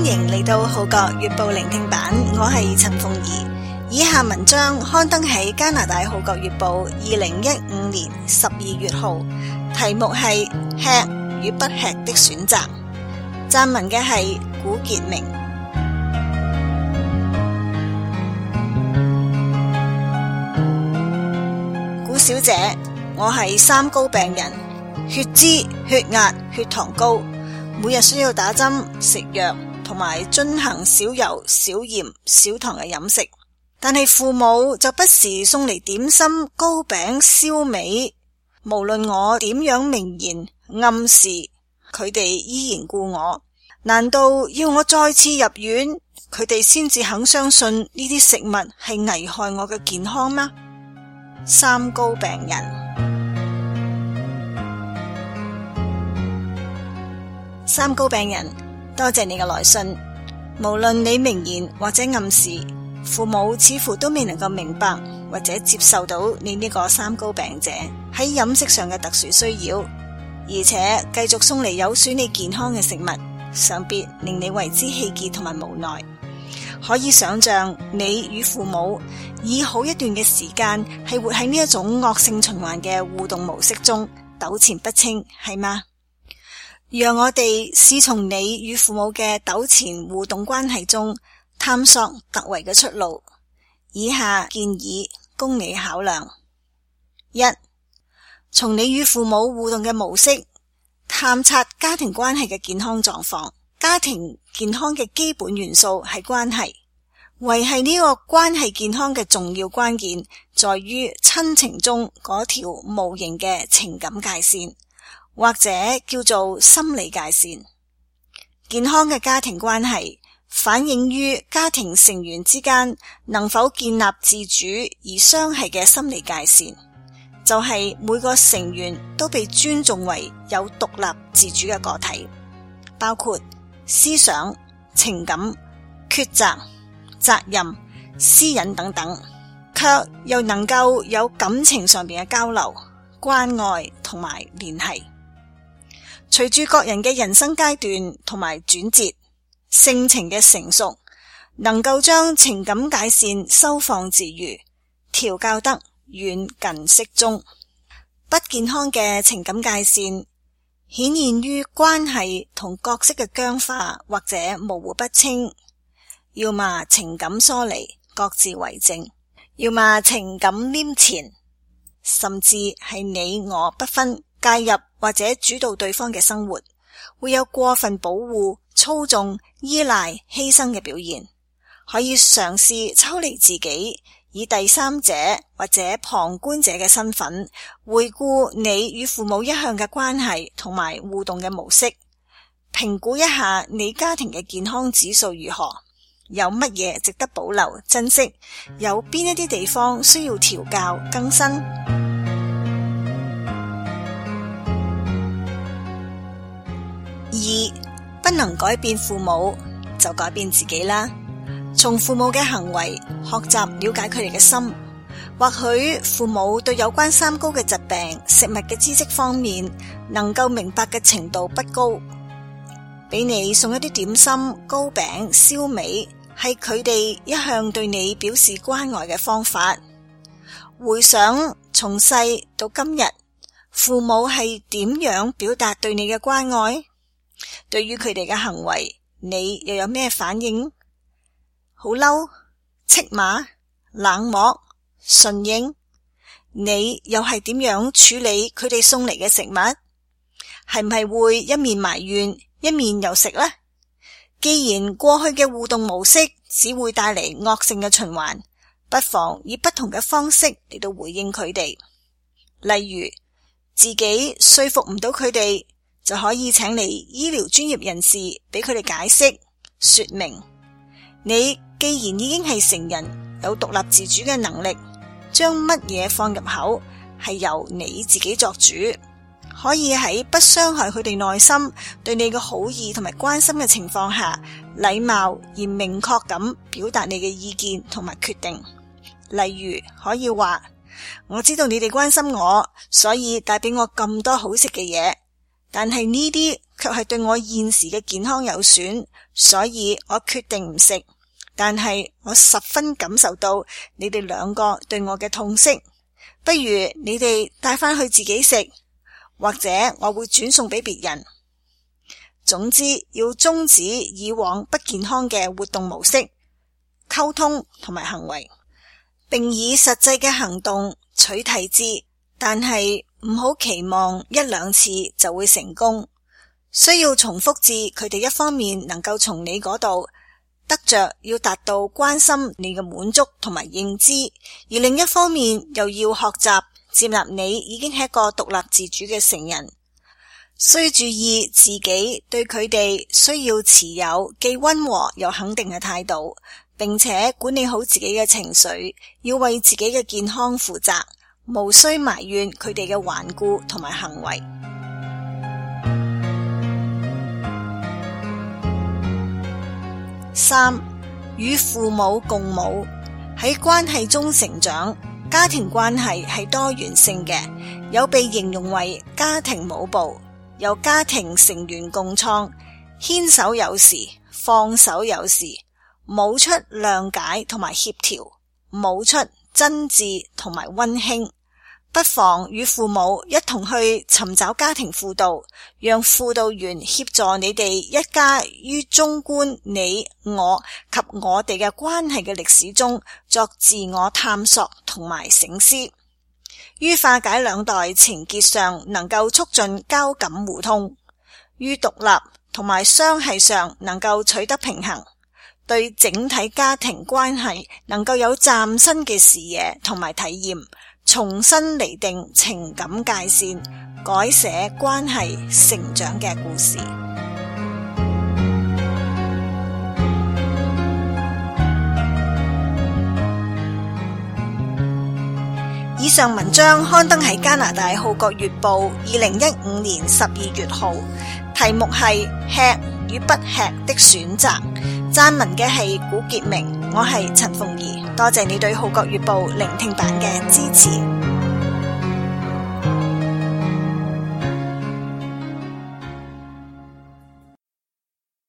迎嚟到《號角月報》聆聽版，我係陳鳳儀。以下文章刊登喺加拿大《號角月報》2015年12月號，題目係吃與不吃的選擇。撰文嘅係古傑明。古小姐，我係三高病人，血脂、血壓、血糖高，每日需要打針、食藥同埋進行少油、少鹽、少糖嘅飲食。但係父母就不時送嚟點心、糕餅、燒味，無論我點樣明言暗示，佢哋依然故我。難道要我再次入院，佢哋先至肯相信呢啲食物係危害我嘅健康嗎？三高病人，三高病人，多謝你嘅來信。無論你明言或者暗示，父母似乎都未能夠明白或者接受到你呢個三高病者喺飲食上嘅特殊需要，而且繼續送嚟有損你健康嘅食物，想必令你為之氣結同埋無奈。可以想象你與父母以好一段嘅時間係活喺呢一種惡性循環嘅互動模式中糾纏不清，係嗎？讓我哋試從你與父母嘅糾纏互動關係中探索突圍嘅出路。以下建議供你考量：一、從你與父母互動嘅模式探察家庭關係嘅健康狀況。家庭健康嘅基本元素係關係，維繫呢個關係健康嘅重要關鍵在於親情中嗰條無形嘅情感界線，或者叫做心理界線。健康嘅家庭關係反映於家庭成員之間能否建立自主而相繫嘅心理界線，就係每個成員都被尊重為有獨立自主嘅個體，包括思想、情感、抉擇、責任、私隱等等，卻又能夠有感情上面嘅交流、關愛同埋聯繫。隨住各人嘅人生階段同埋轉折，性情嘅成熟，能夠將情感界線收放自如，調教得遠近適中。不健康嘅情感界線顯現於關係同角色嘅僵化或者模糊不清，要麼情感疏離，各自為政，要麼情感黏纏，甚至係你我不分，介入或者主導對方嘅生活，會有過分保護、操縱、依賴、犧牲嘅表現。可以嘗試抽離自己，以第三者或者旁觀者嘅身份回顧你與父母一向嘅關係同埋互動嘅模式，評估一下你家庭嘅健康指數如何，有乜嘢值得保留珍惜，有邊一啲地方需要調教更新。二、不能改變父母，就改變自己啦。從父母嘅行為學習了解佢哋嘅心。或許父母對有關三高嘅疾病、食物嘅知識方面能夠明白嘅程度不高，俾你送一啲點心、糕餅、燒味，係佢哋一向對你表示關愛嘅方法。回想從細到今日，父母係點樣表達對你嘅關愛？對於佢哋嘅行為，你又有咩反應？好嬲、斥罵、冷漠、順應？你又係點樣處理佢哋送嚟嘅食物？係唔係會一面埋怨，一面又食呢？既然過去嘅互動模式只會帶嚟惡性嘅循環，不妨以不同嘅方式嚟到回應佢哋。例如，自己說服唔到佢哋，就可以請嚟醫療專業人士俾佢哋解釋、說明。你既然已經係成人，有獨立自主嘅能力，將乜嘢放入口係由你自己作主，可以喺不傷害佢哋內心對你嘅好意同埋關心嘅情況下，禮貌而明確咁表達你嘅意見同埋決定。例如可以話：我知道你哋關心我，所以帶俾我咁多好食嘅嘢，但係呢啲卻係對我現時嘅健康有損，所以我決定唔食。但係我十分感受到你哋兩個對我嘅痛惜，不如你哋帶返去自己食，或者我會轉送俾別人。總之要終止以往不健康嘅活動模式、溝通同埋行為，並以實際嘅行動取締之，但係唔好期望一兩次就會成功，需要重複至佢哋一方面能夠從你嗰度得着要達到關心你嘅滿足同埋認知，而另一方面又要學習接納你已經係一個獨立自主嘅成人，需注意自己對佢哋需要持有既溫和又肯定嘅態度，並且管理好自己嘅情緒，要為自己嘅健康負責，無需埋怨佢哋嘅頑固同埋行為。3. 與父母共舞。喺關係中成長，家庭關係係多元性嘅，有被形容為家庭舞步，由家庭成員共創，牽手有時，放手有時，舞出諒解同埋協調，舞出真摯同埋溫馨。不妨與父母一同去尋找家庭輔導，讓輔導員協助你哋一家於綜觀你我及我哋嘅關係嘅歷史中作自我探索同埋省思，於化解兩代情結上能夠促進交感互通，於獨立同埋相繫上能夠取得平衡，對整體家庭關係能夠有嶄新嘅視野同埋體驗，重新釐定情感界線，改寫關係成長嘅故事。以上文章刊登喺加拿大《號角月報》2015年12月號，題目係吃與不吃的選擇。撰文嘅係古潔明，我係陳鳳儀，多謝你對《號角月報》聆聽版嘅支持。